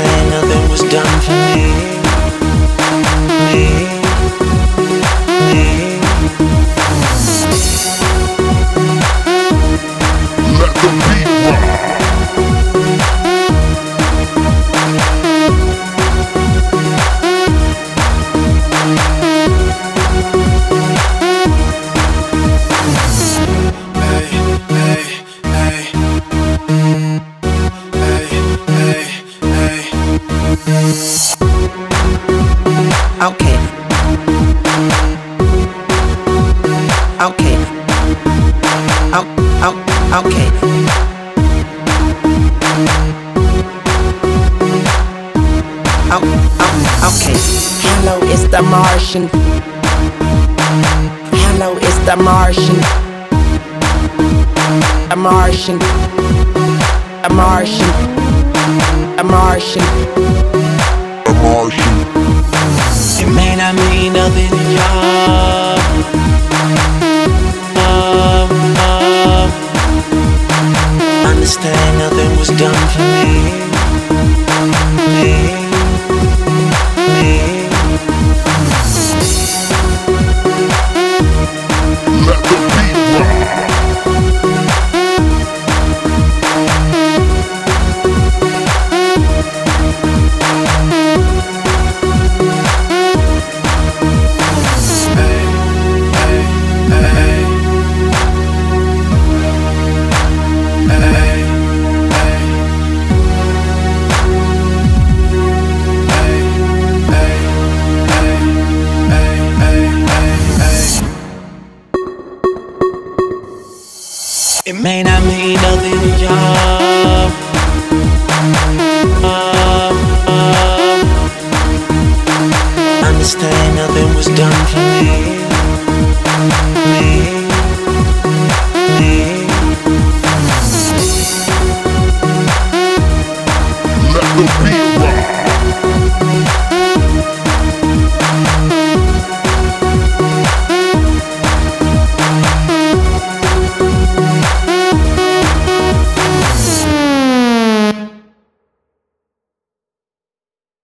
Understand nothing was done for me. Let the beat rock. Okay. Okay. Okay. Okay. Hello, it's the Martian. Hello, it's the Martian. A Martian. A Martian. A Martian. A Martian. It may not mean nothing to y'all. Understand nothing was done for me. Let the beat rock. It may not mean nothing to y'all.